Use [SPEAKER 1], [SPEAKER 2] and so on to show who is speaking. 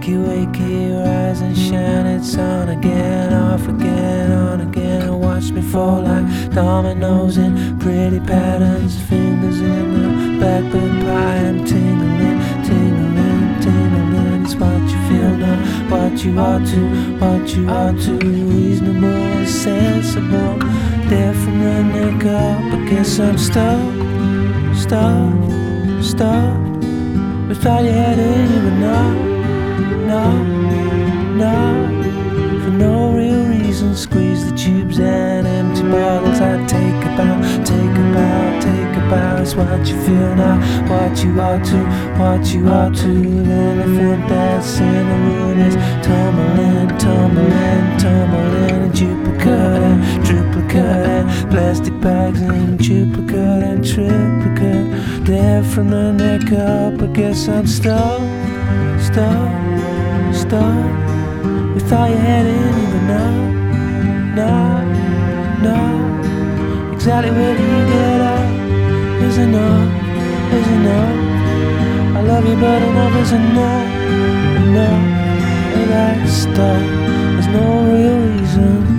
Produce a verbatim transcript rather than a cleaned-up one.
[SPEAKER 1] Wakey, wakey, rise and shine. It's on again, off again, on again. Watch me fall like dominoes in pretty patterns. Fingers in the blackbird pie. I'm tingling, tingling, tingling. It's what you feel, not what you ought to, what you ought to. Reasonable, sensible. There from the neck up. I guess I'm stuck, stuck, stuck. We thought you had it, even know. No, no, for no real reason. Squeeze the tubes and empty bottles. I take a bow, take a bow, take a bow. It's what you feel, not what you ought to, what you ought to. The elephant that's in the room is tumbling, tumbling, tumbling. And duplicate and triplicate and plastic bags and duplicate and triplicate. There from the neck up, I guess I'm stuck, stuck, stuck. We thought you had it, even now, no, no. Exactly where do you get up? Is enough, is enough. I love you, but enough is enough, enough. And that stuff, there's no real reason.